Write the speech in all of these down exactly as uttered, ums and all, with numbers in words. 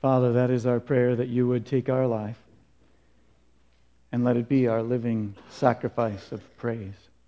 Father, that is our prayer, that you would take our life and let it be our living sacrifice of praise.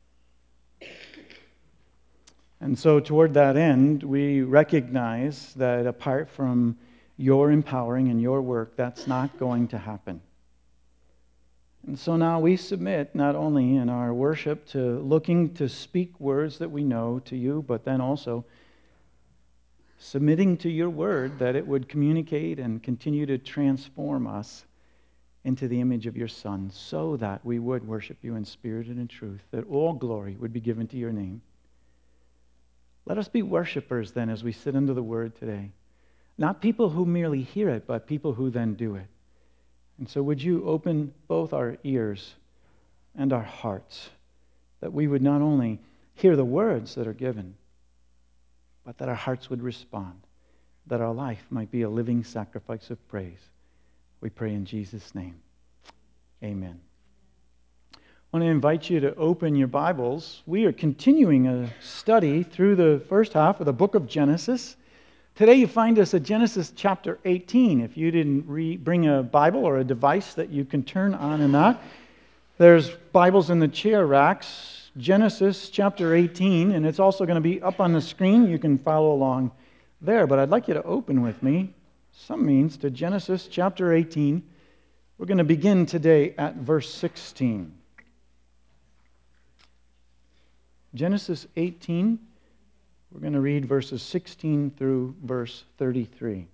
And so toward that end, we recognize that apart from your empowering and your work, that's not going to happen. And so now we submit not only in our worship to looking to speak words that we know to you, but then also submitting to your word that it would communicate and continue to transform us into the image of your Son, so that we would worship you in spirit and in truth, that all glory would be given to your name. Let us be worshipers then as we sit under the word today. Not people who merely hear it, but people who then do it. And so would you open both our ears and our hearts, that we would not only hear the words that are given, but that our hearts would respond, that our life might be a living sacrifice of praise. We pray in Jesus' name. Amen. I want to invite you to open your Bibles. We are continuing a study through the first half of the book of Genesis. Today you find us at Genesis chapter eighteen. If you didn't re- bring a Bible or a device that you can turn on and that, there's Bibles in the chair racks. Genesis chapter eighteen, and it's also going to be up on the screen. You can follow along there, but I'd like you to open with me, some means, to Genesis chapter eighteen. We're going to begin today at verse sixteen. Genesis eighteen, we're going to read verses sixteen through verse thirty-three.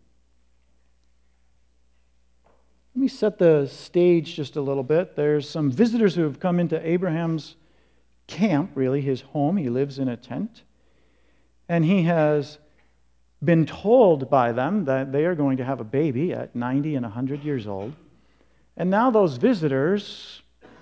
Let me set the stage just a little bit. There's some visitors who have come into Abraham's camp, really his home. He lives in a tent. And he has been told by them that they are going to have a baby at ninety and one hundred years old. And now those visitors,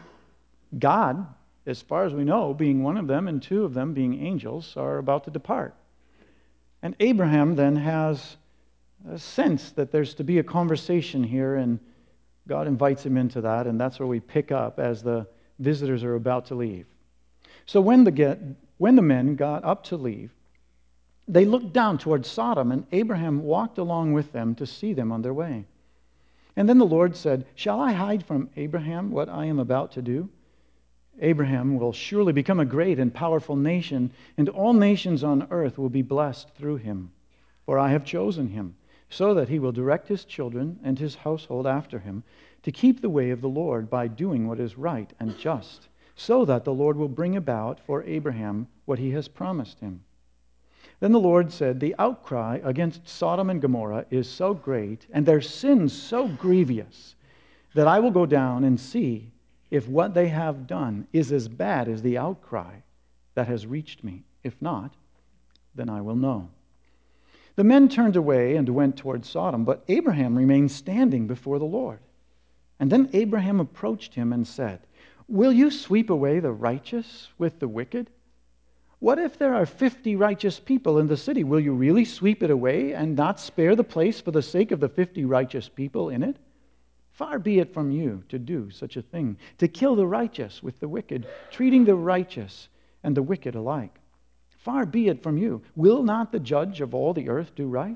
God, as far as we know, being one of them and two of them being angels, are about to depart. And Abraham then has a sense that there's to be a conversation here, and God invites him into that, and that's where we pick up as the visitors are about to leave. So when the, get, when the men got up to leave, they looked down towards Sodom, and Abraham walked along with them to see them on their way. And then the Lord said, "Shall I hide from Abraham what I am about to do? Abraham will surely become a great and powerful nation, and all nations on earth will be blessed through him. For I have chosen him, so that he will direct his children and his household after him, to keep the way of the Lord by doing what is right and just, so that the Lord will bring about for Abraham what he has promised him." Then the Lord said, "The outcry against Sodom and Gomorrah is so great, and their sins so grievous, that I will go down and see if what they have done is as bad as the outcry that has reached me. If not, then I will know." The men turned away and went toward Sodom, but Abraham remained standing before the Lord. And then Abraham approached him and said, "Will you sweep away the righteous with the wicked? What if there are fifty righteous people in the city? Will you really sweep it away and not spare the place for the sake of the fifty righteous people in it? Far be it from you to do such a thing, to kill the righteous with the wicked, treating the righteous and the wicked alike. Far be it from you. Will not the judge of all the earth do right?"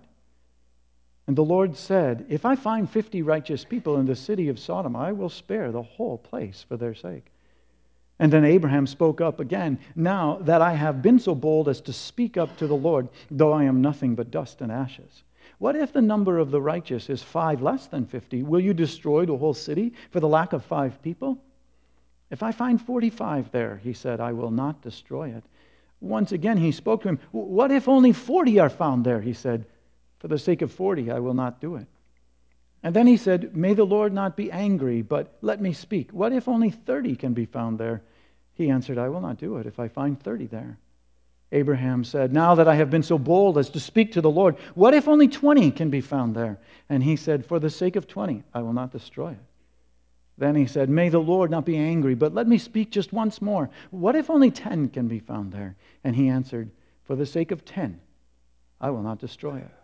And the Lord said, "If I find fifty righteous people in the city of Sodom, I will spare the whole place for their sake." And then Abraham spoke up again, "Now that I have been so bold as to speak up to the Lord, though I am nothing but dust and ashes, what if the number of the righteous is five less than fifty? Will you destroy the whole city for the lack of five people? If I find forty-five there," he said, "I will not destroy it." Once again he spoke to him. "What if only forty are found there?" He said, "For the sake of forty, I will not do it." And then he said, "May the Lord not be angry, but let me speak. What if only thirty can be found there?" He answered, "I will not do it if I find thirty there." Abraham said, "Now that I have been so bold as to speak to the Lord, what if only twenty can be found there?" And he said, "For the sake of twenty, I will not destroy it." Then he said, "May the Lord not be angry, but let me speak just once more. What if only ten can be found there?" And he answered, "For the sake of ten, I will not destroy it."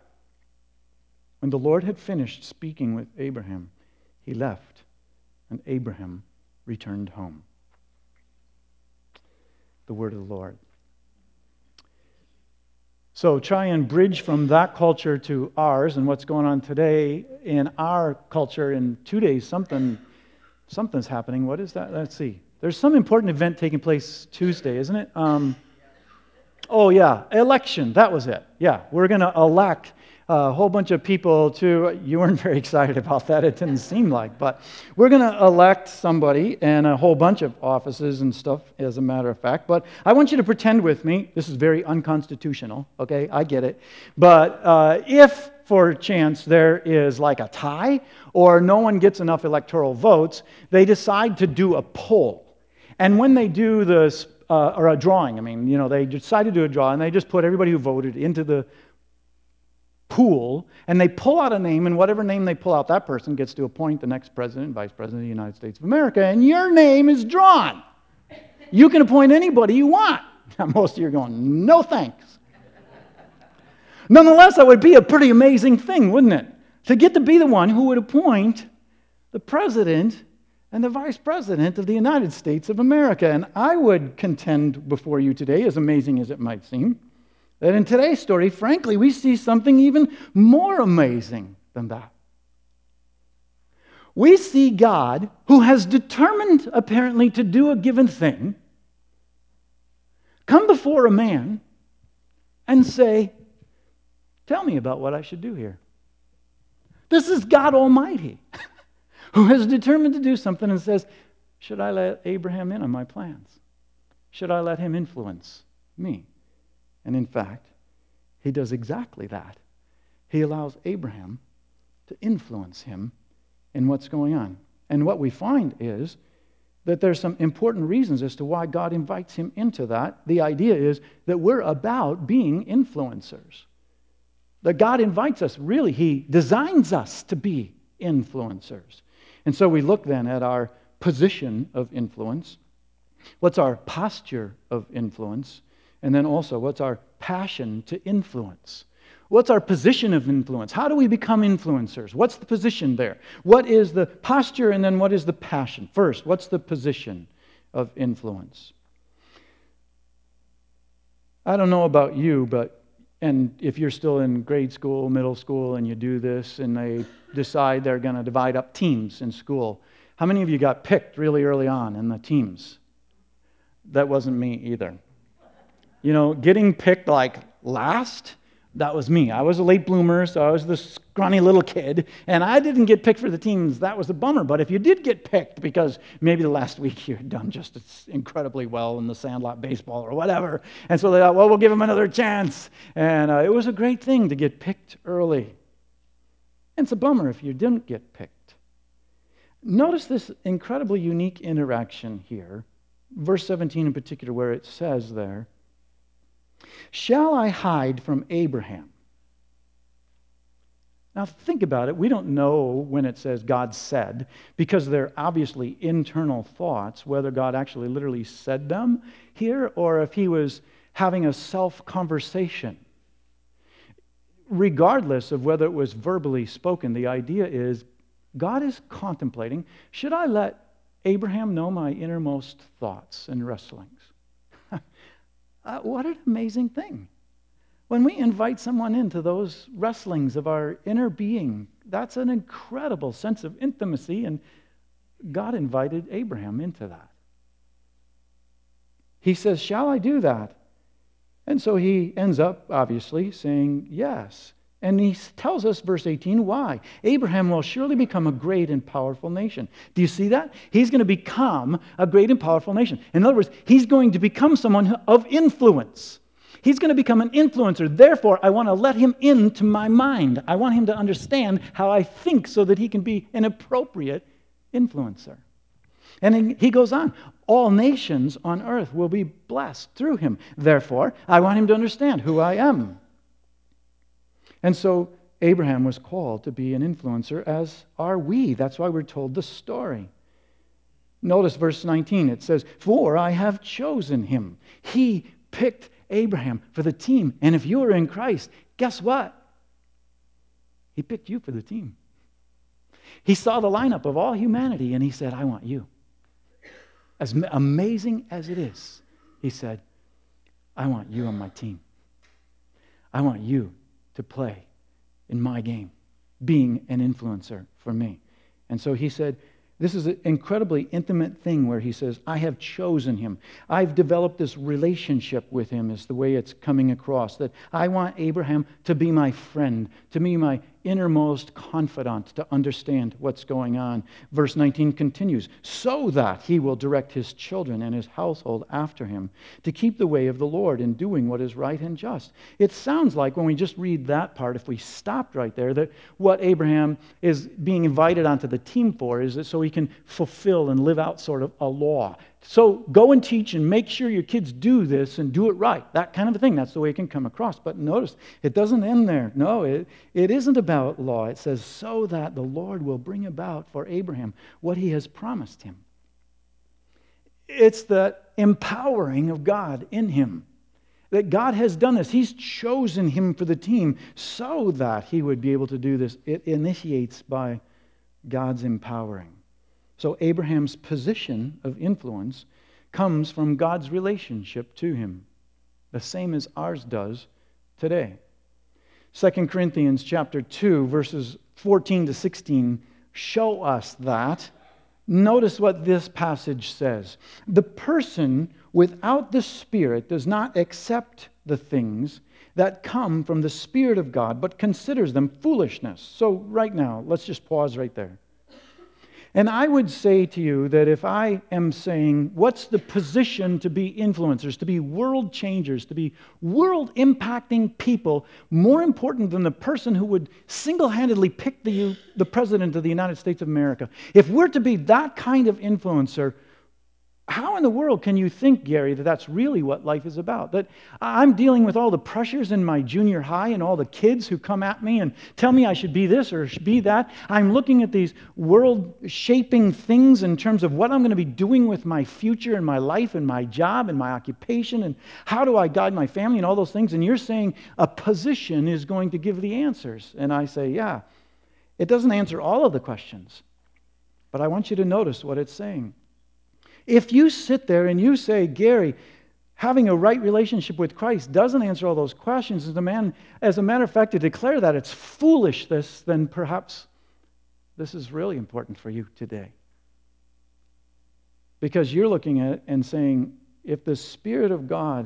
When the Lord had finished speaking with Abraham, he left, and Abraham returned home. The word of the Lord. So try and bridge from that culture to ours and what's going on today in our culture. In two days, something something's happening. What is that? Let's see. There's some important event taking place Tuesday, isn't it? Um, oh, yeah, election. That was it. Yeah, we're going to elect a whole bunch of people to, you weren't very excited about that, it didn't seem like, but we're going to elect somebody and a whole bunch of offices and stuff, as a matter of fact. But I want you to pretend with me, this is very unconstitutional, okay, I get it, but uh, if, for chance, there is like a tie or no one gets enough electoral votes, they decide to do a poll. And when they do this, uh, or a drawing, I mean, you know, they decide to do a draw, and they just put everybody who voted into the pool, and they pull out a name, and whatever name they pull out, that person gets to appoint the next president, vice president of the United States of America, and your name is drawn. You can appoint anybody you want. Now, most of you are going, no thanks. Nonetheless, that would be a pretty amazing thing, wouldn't it? To get to be the one who would appoint the president and the vice president of the United States of America. And I would contend before you today, as amazing as it might seem, that in today's story, frankly, we see something even more amazing than that. We see God, who has determined apparently to do a given thing, come before a man and say, tell me about what I should do here. This is God Almighty, who has determined to do something and says, should I let Abraham in on my plans? Should I let him influence me? And in fact, he does exactly that. He allows Abraham to influence him in what's going on. And what we find is that there's some important reasons as to why God invites him into that. The idea is that we're about being influencers. That God invites us, really, He designs us to be influencers. And so we look then at our position of influence. What's our posture of influence? And then also, what's our passion to influence? What's our position of influence? How do we become influencers? What's the position there? What is the posture, and then what is the passion? First, what's the position of influence? I don't know about you, but, and if you're still in grade school, middle school, and you do this, and they decide they're going to divide up teams in school, how many of you got picked really early on in the teams? That wasn't me either. You know, getting picked like last, that was me. I was a late bloomer, so I was the scrawny little kid, and I didn't get picked for the teams. That was a bummer. But if you did get picked because maybe the last week you had done just incredibly well in the sandlot baseball or whatever, and so they thought, well, we'll give him another chance. And uh, it was a great thing to get picked early. And it's a bummer if you didn't get picked. Notice this incredibly unique interaction here, verse seventeen in particular, where it says there, shall I hide from Abraham? Now think about it. We don't know when it says God said, because they're obviously internal thoughts, whether God actually literally said them here or if he was having a self-conversation. Regardless of whether it was verbally spoken, the idea is God is contemplating, should I let Abraham know my innermost thoughts and wrestlings? Uh, what an amazing thing. When we invite someone into those wrestlings of our inner being, that's an incredible sense of intimacy, and God invited Abraham into that. He says, shall I do that? And so he ends up, obviously, saying yes. And he tells us, verse eighteen, why? Abraham will surely become a great and powerful nation. Do you see that? He's going to become a great and powerful nation. In other words, he's going to become someone of influence. He's going to become an influencer. Therefore, I want to let him into my mind. I want him to understand how I think so that he can be an appropriate influencer. And he goes on, all nations on earth will be blessed through him. Therefore, I want him to understand who I am. And so Abraham was called to be an influencer, as are we. That's why we're told the story. Notice verse nineteen. It says, for I have chosen him. He picked Abraham for the team. And if you are in Christ, guess what? He picked you for the team. He saw the lineup of all humanity, and he said, I want you. As amazing as it is, he said, I want you on my team. I want you to play in my game, being an influencer for me. And so he said, this is an incredibly intimate thing where he says, I have chosen him. I've developed this relationship with him, is the way it's coming across. That I want Abraham to be my friend, to be my innermost confidant, to understand what's going on. Verse nineteen continues, so that he will direct his children and his household after him, to keep the way of the Lord in doing what is right and just. It sounds like when we just read that part, if we stopped right there, that what Abraham is being invited onto the team for is that so he can fulfill and live out sort of a law. So go and teach and make sure your kids do this and do it right. That kind of a thing. That's the way it can come across. But notice, it doesn't end there. No, it, it isn't about law. It says, so that the Lord will bring about for Abraham what he has promised him. It's the empowering of God in him. That God has done this. He's chosen him for the team so that he would be able to do this. It initiates by God's empowering. So Abraham's position of influence comes from God's relationship to him, the same as ours does today. Second Corinthians chapter two, verses fourteen to sixteen show us that. Notice what this passage says. The person without the Spirit does not accept the things that come from the Spirit of God, but considers them foolishness. So right now, let's just pause right there. And I would say to you that if I am saying, what's the position to be influencers, to be world changers, to be world impacting people, more important than the person who would single-handedly pick the, the President of the United States of America, if we're to be that kind of influencer, how in the world can you think, Gary, that that's really what life is about? That I'm dealing with all the pressures in my junior high and all the kids who come at me and tell me I should be this or should be that. I'm looking at these world-shaping things in terms of what I'm going to be doing with my future and my life and my job and my occupation and how do I guide my family and all those things. And you're saying a position is going to give the answers. And I say, yeah, it doesn't answer all of the questions. But I want you to notice what it's saying. If you sit there and you say, Gary, having a right relationship with Christ doesn't answer all those questions, as a, man, as a matter of fact, to declare that it's foolishness, then perhaps this is really important for you today. Because you're looking at it and saying, if the Spirit of God,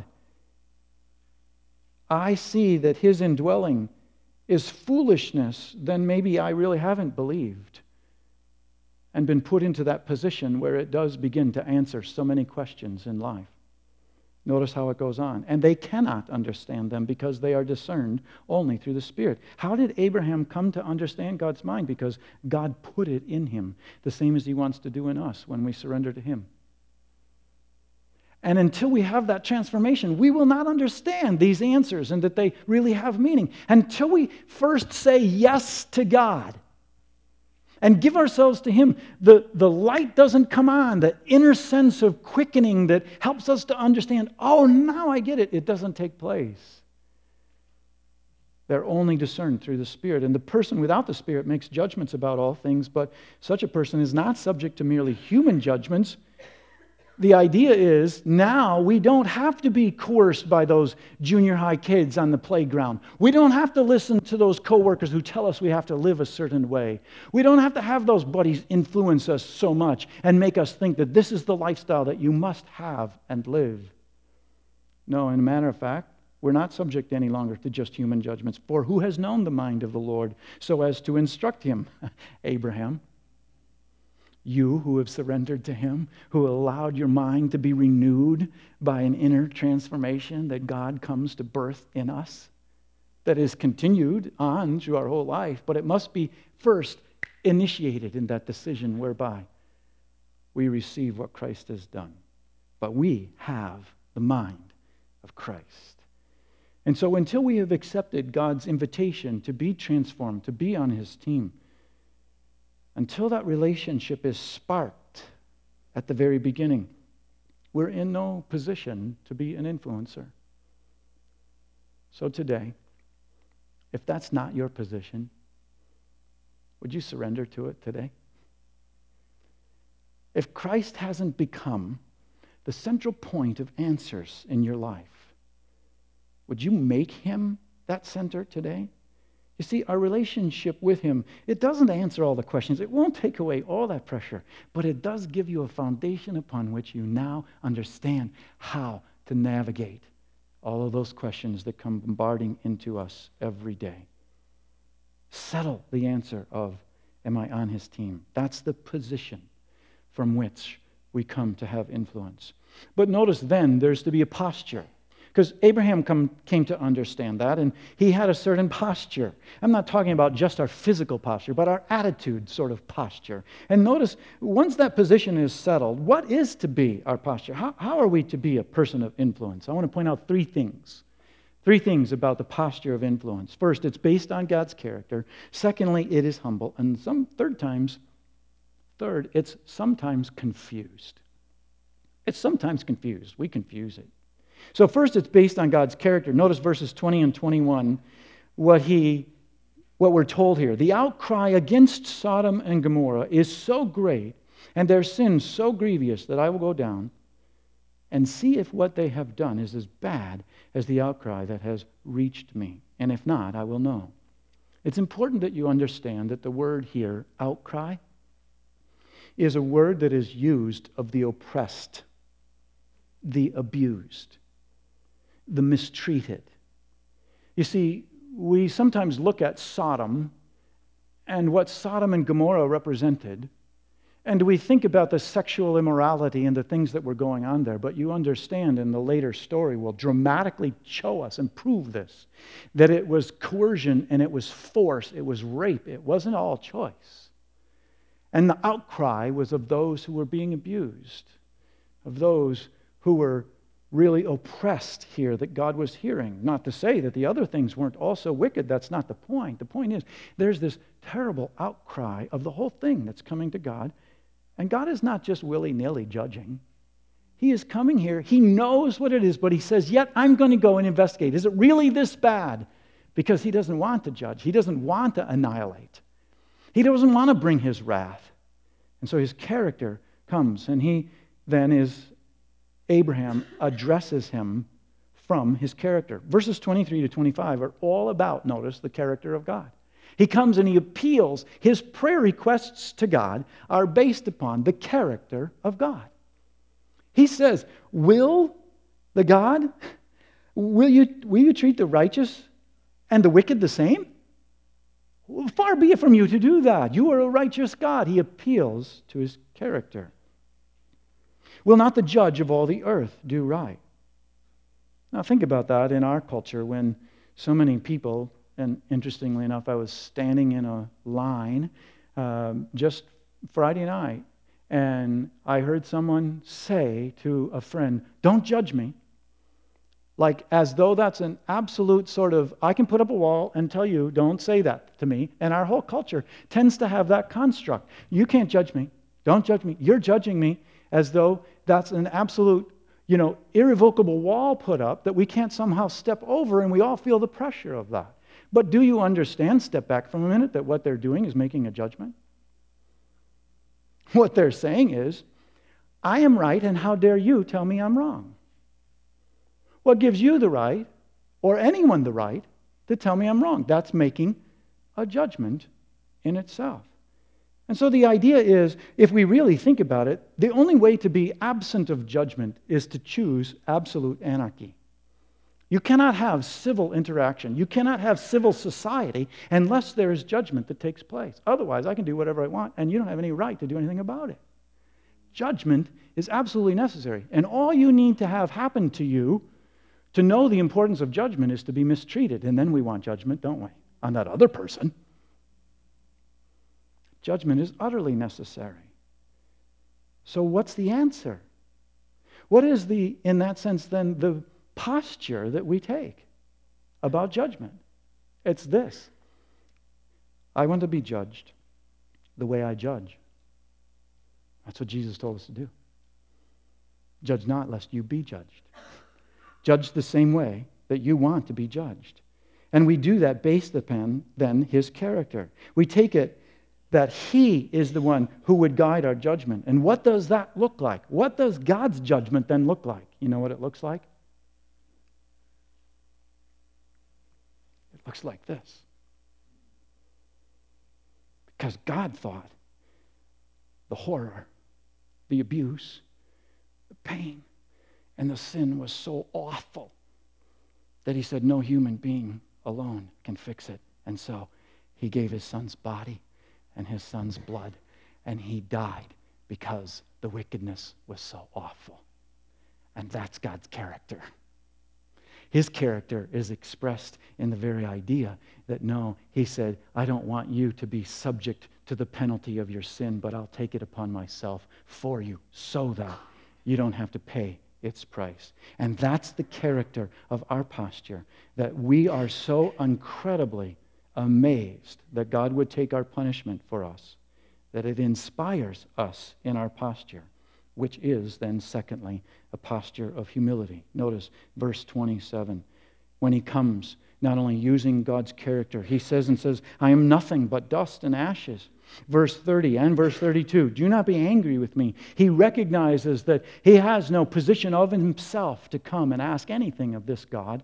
I see that His indwelling is foolishness, then maybe I really haven't believed and been put into that position where it does begin to answer so many questions in life. Notice how it goes on. And they cannot understand them because they are discerned only through the Spirit. How did Abraham come to understand God's mind? Because God put it in him, the same as He wants to do in us when we surrender to Him. And until we have that transformation, we will not understand these answers and that they really have meaning. Until we first say yes to God and give ourselves to Him, the, the light doesn't come on, the inner sense of quickening that helps us to understand, oh, now I get it. It doesn't take place. They're only discerned through the Spirit. And the person without the Spirit makes judgments about all things, but such a person is not subject to merely human judgments. The idea is now we don't have to be coerced by those junior high kids on the playground. We don't have to listen to those coworkers who tell us we have to live a certain way. We don't have to have those buddies influence us so much and make us think that this is the lifestyle that you must have and live. No, in a matter of fact, we're not subject any longer to just human judgments. For who has known the mind of the Lord so as to instruct him? Abraham. You who have surrendered to Him, who allowed your mind to be renewed by an inner transformation that God comes to birth in us, that is continued on through our whole life, but it must be first initiated in that decision whereby we receive what Christ has done. But we have the mind of Christ. And so until we have accepted God's invitation to be transformed, to be on His team, until that relationship is sparked at the very beginning, we're in no position to be an influencer. So today, if that's not your position, would you surrender to it today? If Christ hasn't become the central point of answers in your life, would you make Him that center today? You see, our relationship with Him, it doesn't answer all the questions. It won't take away all that pressure, but it does give you a foundation upon which you now understand how to navigate all of those questions that come bombarding into us every day. Settle the answer of, am I on His team? That's the position from which we come to have influence. But notice then, there's to be a posture. Because Abraham come, came to understand that, and he had a certain posture. I'm not talking about just our physical posture, but our attitude sort of posture. And notice, once that position is settled, what is to be our posture? How, how are we to be a person of influence? I want to point out three things. Three things about the posture of influence. First, it's based on God's character. Secondly, it is humble. And some third times, third, it's sometimes confused. It's sometimes confused. We confuse it. So first, it's based on God's character. Notice verses twenty and twenty-one, what he, what we're told here. The outcry against Sodom and Gomorrah is so great, and their sin so grievous, that I will go down and see if what they have done is as bad as the outcry that has reached me. And if not, I will know. It's important that you understand that the word here, outcry, is a word that is used of the oppressed, the abused, the mistreated. You see, we sometimes look at Sodom and what Sodom and Gomorrah represented, and we think about the sexual immorality and the things that were going on there. But you understand, in the later story will dramatically show us and prove this, that it was coercion and it was force, it was rape. It wasn't all choice. And the outcry was of those who were being abused, of those who were really oppressed here that God was hearing. Not to say that the other things weren't also wicked. That's not the point. The point is, there's this terrible outcry of the whole thing that's coming to God. And God is not just willy-nilly judging. He is coming here. He knows what it is, but He says, yet I'm going to go and investigate. Is it really this bad? Because He doesn't want to judge. He doesn't want to annihilate. He doesn't want to bring His wrath. And so His character comes, and He then is Abraham addresses him from his character. Verses twenty-three to twenty-five are all about, notice, the character of God. He comes and he appeals. His prayer requests to God are based upon the character of God. He says, will the God, will you, will you treat the righteous and the wicked the same? Well, far be it from you to do that. You are a righteous God. He appeals to His character. Will not the judge of all the earth do right? Now think about that in our culture when so many people, and interestingly enough, I was standing in a line um, just Friday night, and I heard someone say to a friend, don't judge me. Like as though that's an absolute sort of, I can put up a wall and tell you, don't say that to me. And our whole culture tends to have that construct. You can't judge me. Don't judge me. You're judging me, as though that's an absolute, you know, irrevocable wall put up that we can't somehow step over, and we all feel the pressure of that. But do you understand, step back from a minute, that what they're doing is making a judgment? What they're saying is, I am right, and how dare you tell me I'm wrong? What gives you the right, or anyone the right, to tell me I'm wrong? That's making a judgment in itself. And so the idea is, if we really think about it, the only way to be absent of judgment is to choose absolute anarchy. You cannot have civil interaction. You cannot have civil society unless there is judgment that takes place. Otherwise, I can do whatever I want, and you don't have any right to do anything about it. Judgment is absolutely necessary. And all you need to have happen to you to know the importance of judgment is to be mistreated. And then we want judgment, don't we, on that other person. Judgment is utterly necessary. So what's the answer? What is the, in that sense, then, the posture that we take about judgment? It's this. I want to be judged the way I judge. That's what Jesus told us to do. Judge not, lest you be judged. Judge the same way that you want to be judged. And we do that based upon, then, His character. We take it that He is the one who would guide our judgment. And what does that look like? What does God's judgment then look like? You know what it looks like? looks like this. Because God thought the horror, the abuse, the pain, and the sin was so awful that he said no human being alone can fix it. And so he gave his son's body and his son's blood, and he died because the wickedness was so awful. And that's God's character. His character is expressed in the very idea that no, he said, I don't want you to be subject to the penalty of your sin, but I'll take it upon myself for you so that you don't have to pay its price. And that's the character of our posture, that we are so incredibly amazed that God would take our punishment for us, that it inspires us in our posture, which is then, secondly, a posture of humility. Notice verse twenty-seven. When he comes, not only using God's character, he says and says, I am nothing but dust and ashes. Verse thirty and verse thirty-two, do not be angry with me. He recognizes that he has no position of himself to come and ask anything of this God.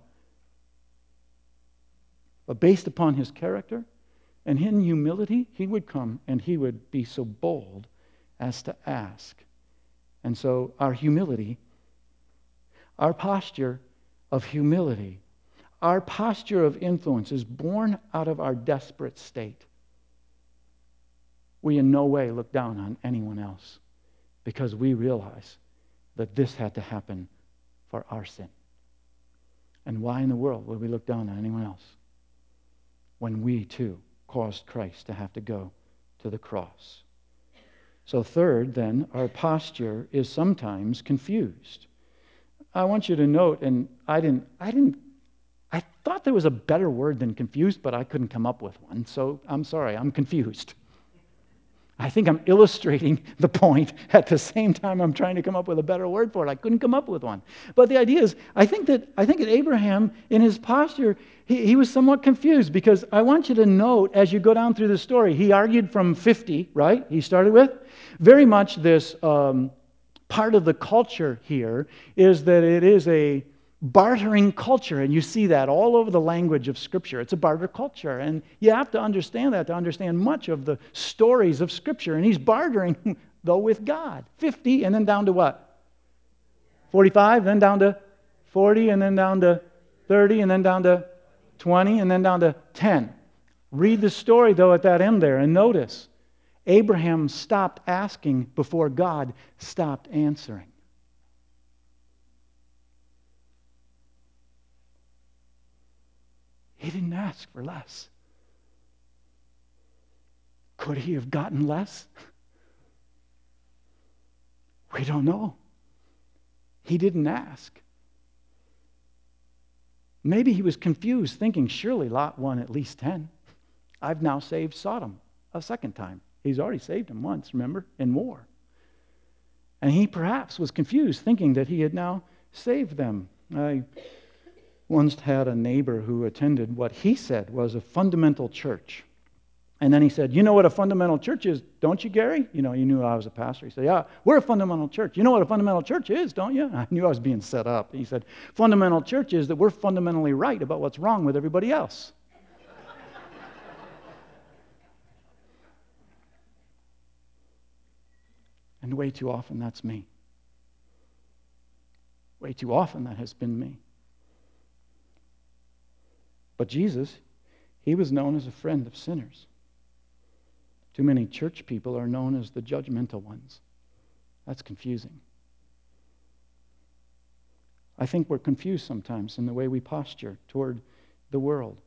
But based upon his character and in humility, he would come and he would be so bold as to ask. And so our humility, our posture of humility, our posture of influence is born out of our desperate state. We in no way look down on anyone else because we realize that this had to happen for our sin. And why in the world would we look down on anyone else when we too caused Christ to have to go to the cross? So third, then, our posture is sometimes confused. I want you to note, and I didn't, I didn't, I thought there was a better word than confused, but I couldn't come up with one. So I'm sorry, I'm confused. I think I'm illustrating the point at the same time I'm trying to come up with a better word for it. I couldn't come up with one. But the idea is, I think that I think that Abraham, in his posture, he, he was somewhat confused, because I want you to note as you go down through the story, he argued from fifty, right? He started with very much this um, part of the culture here is that it is a bartering culture, and you see that all over the language of Scripture. It's a barter culture, and you have to understand that to understand much of the stories of Scripture. And he's bartering, though, with God. fifty, and then down to what? forty-five, then down to forty, and then down to thirty, and then down to twenty, and then down to ten. Read the story, though, at that end there, and notice, Abraham stopped asking before God stopped answering. He didn't ask for less. Could he have gotten less? We don't know. He didn't ask. Maybe he was confused, thinking, surely Lot won at least ten. I've now saved Sodom a second time. He's already saved him once, remember, in war. And he perhaps was confused, thinking that he had now saved them. I once had a neighbor who attended what he said was a fundamental church. And then he said, you know what a fundamental church is, don't you, Gary? You know, you knew I was a pastor. He said, yeah, we're a fundamental church. You know what a fundamental church is, don't you? I knew I was being set up. He said, fundamental church is that we're fundamentally right about what's wrong with everybody else. And way too often that's me. Way too often that has been me. But Jesus, he was known as a friend of sinners. Too many church people are known as the judgmental ones. That's confusing. I think we're confused sometimes in the way we posture toward the world.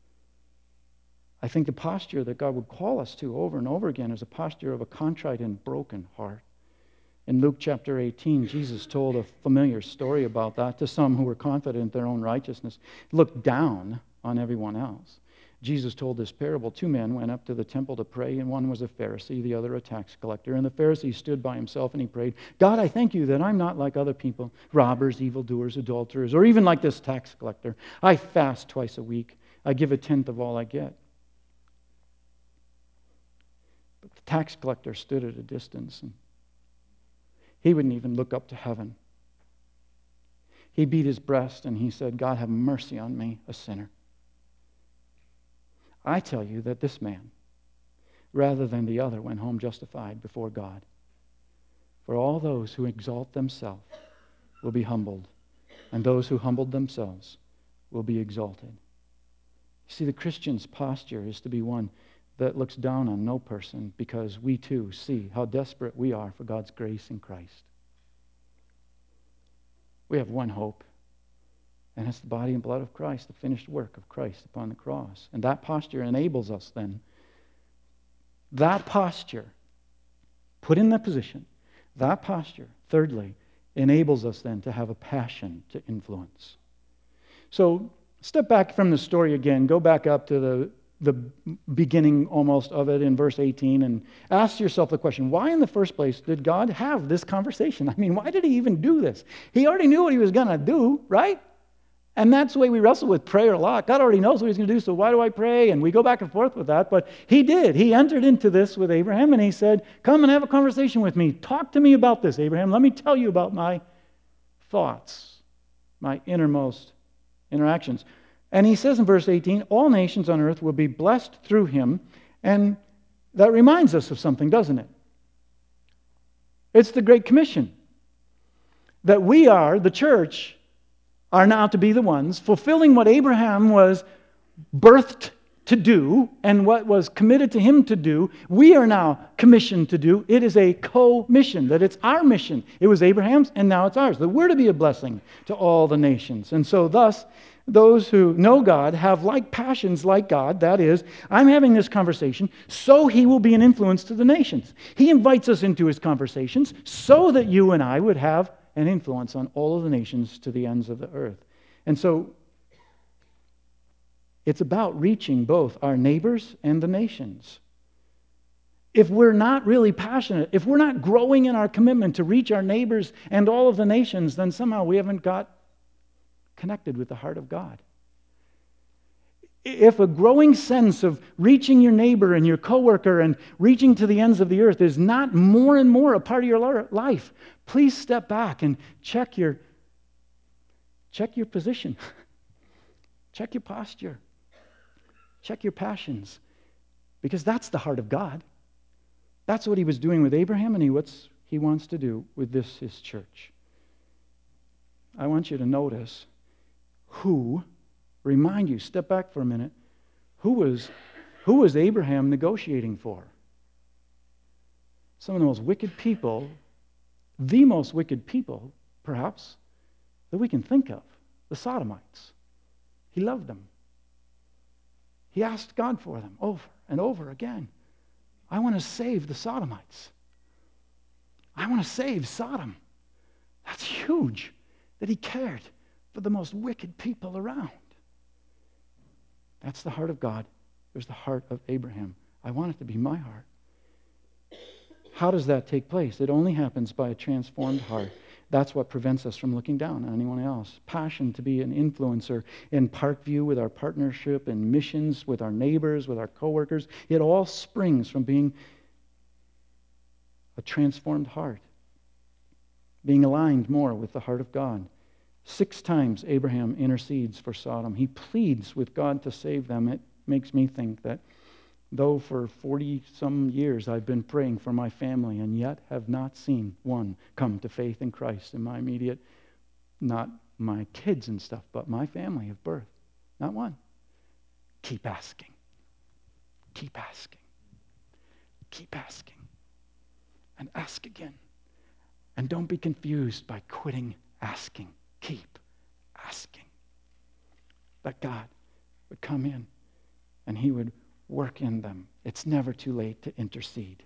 I think the posture that God would call us to over and over again is a posture of a contrite and broken heart. In Luke chapter eighteen, Jesus told a familiar story about that to some who were confident in their own righteousness, looked down on everyone else. Jesus told this parable. Two men went up to the temple to pray, and one was a Pharisee, the other a tax collector. And the Pharisee stood by himself and he prayed, God, I thank you that I'm not like other people, robbers, evildoers, adulterers, or even like this tax collector. I fast twice a week. I give a tenth of all I get. But the tax collector stood at a distance, and he wouldn't even look up to heaven. He beat his breast and he said, God, have mercy on me, a sinner. I tell you that this man, rather than the other, went home justified before God. For all those who exalt themselves will be humbled, and those who humbled themselves will be exalted. You see, the Christian's posture is to be one that looks down on no person, because we too see how desperate we are for God's grace in Christ. We have one hope, and it's the body and blood of Christ, the finished work of Christ upon the cross. And that posture enables us then, that posture, put in that position, that posture, thirdly, enables us then to have a passion to influence. So, step back from the story again, go back up to the, the beginning almost of it in verse eighteen, and ask yourself the question, why in the first place did God have this conversation? I mean, why did he even do this? He already knew what he was going to do, right? And that's the way we wrestle with prayer a lot. God already knows what he's going to do, so why do I pray? And we go back and forth with that. But he did. He entered into this with Abraham, and he said, come and have a conversation with me. Talk to me about this, Abraham. Let me tell you about my thoughts, my innermost interactions. And he says in verse eighteen, all nations on earth will be blessed through him. And that reminds us of something, doesn't it? It's the Great Commission. That we are, the church, are now to be the ones fulfilling what Abraham was birthed to do and what was committed to him to do. We are now commissioned to do. It is a co-mission, that it's our mission. It was Abraham's and now it's ours. That we're to be a blessing to all the nations. And so thus, those who know God have like passions like God. That is, I'm having this conversation so he will be an influence to the nations. He invites us into his conversations so that you and I would have an influence on all of the nations to the ends of the earth. And so it's about reaching both our neighbors and the nations. If we're not really passionate, if we're not growing in our commitment to reach our neighbors and all of the nations, then somehow we haven't got connected with the heart of God. If a growing sense of reaching your neighbor and your coworker and reaching to the ends of the earth is not more and more a part of your life, please step back and check your check your position. Check your posture. Check your passions. Because that's the heart of God. That's what he was doing with Abraham, and he what's he wants to do with this his church. I want you to notice who Remind you, step back for a minute. Who was, who was Abraham negotiating for? Some of the most wicked people, the most wicked people, perhaps, that we can think of, the Sodomites. He loved them. He asked God for them over and over again. I want to save the Sodomites. I want to save Sodom. That's huge that he cared for the most wicked people around. That's the heart of God. There's the heart of Abraham. I want it to be my heart. How does that take place? It only happens by a transformed heart. That's what prevents us from looking down on anyone else. Passion to be an influencer in Parkview with our partnership and missions with our neighbors, with our coworkers. It all springs from being a transformed heart, being aligned more with the heart of God. Six times Abraham intercedes for Sodom. He pleads with God to save them. It makes me think that though for forty-some years I've been praying for my family and yet have not seen one come to faith in Christ in my immediate, not my kids and stuff, but my family of birth. Not one. Keep asking. Keep asking. Keep asking. And ask again. And don't be confused by quitting asking. Keep asking. That God would come in and he would work in them. It's never too late to intercede.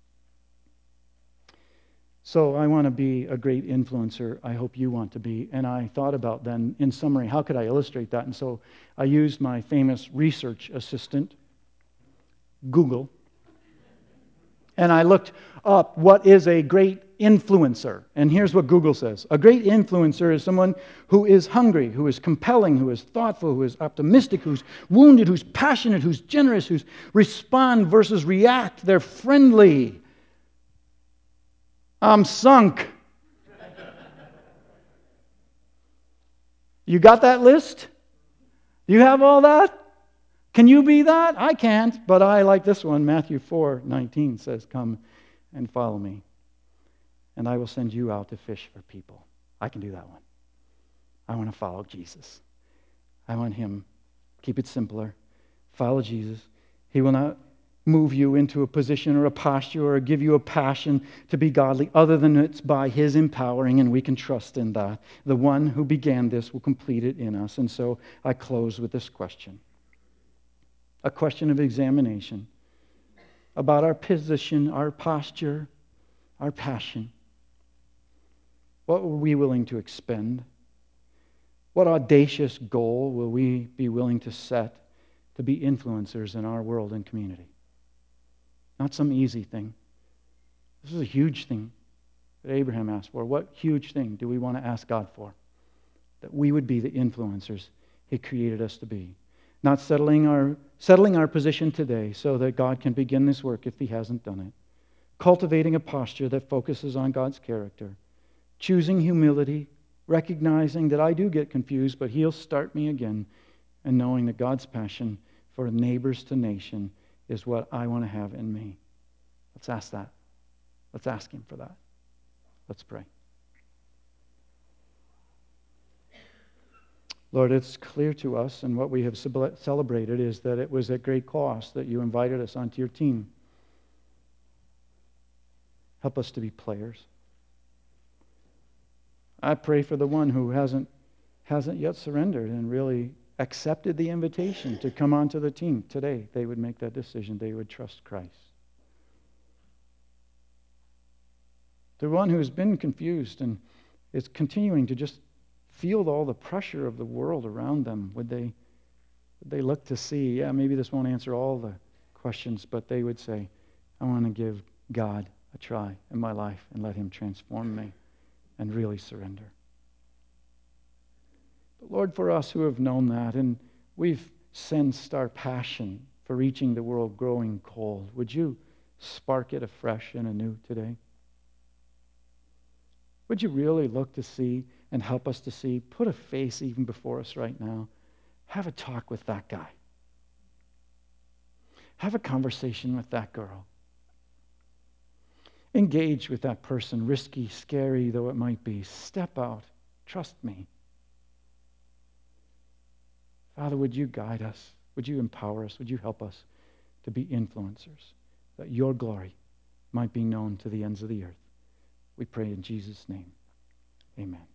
So I want to be a great influencer. I hope you want to be. And I thought about then, in summary, how could I illustrate that? And so I used my famous research assistant, Google, and I looked up what is a great influencer. And here's what Google says. A great influencer is someone who is hungry, who is compelling, who is thoughtful, who is optimistic, who's wounded, who's passionate, who's generous, who's respond versus react. They're friendly. I'm sunk. You got that list? You have all that? Can you be that? I can't, but I like this one. Matthew four nineteen says, come and follow me, and I will send you out to fish for people. I can do that one. I want to follow Jesus. I want him. Keep it simpler. Follow Jesus. He will not move you into a position or a posture or give you a passion to be godly other than it's by his empowering, and we can trust in that. The one who began this will complete it in us. And so I close with this question. A question of examination about our position, our posture, our passion. What were we willing to expend? What audacious goal will we be willing to set to be influencers in our world and community? Not some easy thing. This is a huge thing that Abraham asked for. What huge thing do we want to ask God for? That we would be the influencers he created us to be. Not settling our, settling our position today so that God can begin this work if he hasn't done it. Cultivating a posture that focuses on God's character. Choosing humility, recognizing that I do get confused, but he'll start me again, and knowing that God's passion for neighbors to nation is what I want to have in me. Let's ask that. Let's ask him for that. Let's pray. Lord, it's clear to us, and what we have celebrated is that it was at great cost that you invited us onto your team. Help us to be players. I pray for the one who hasn't, hasn't yet surrendered and really accepted the invitation to come onto the team today. They would make that decision. They would trust Christ. The one who has been confused and is continuing to just feel all the pressure of the world around them, would they, would they look to see, yeah, maybe this won't answer all the questions, but they would say, I want to give God a try in my life and let him transform me and really surrender. But Lord, for us who have known that and we've sensed our passion for reaching the world growing cold, would you spark it afresh and anew today? Would you really look to see and help us to see, put a face even before us right now, have a talk with that guy. Have a conversation with that girl. Engage with that person, risky, scary though it might be. Step out. Trust me. Father, would you guide us? Would you empower us? Would you help us to be influencers, that your glory might be known to the ends of the earth? We pray in Jesus' name. Amen.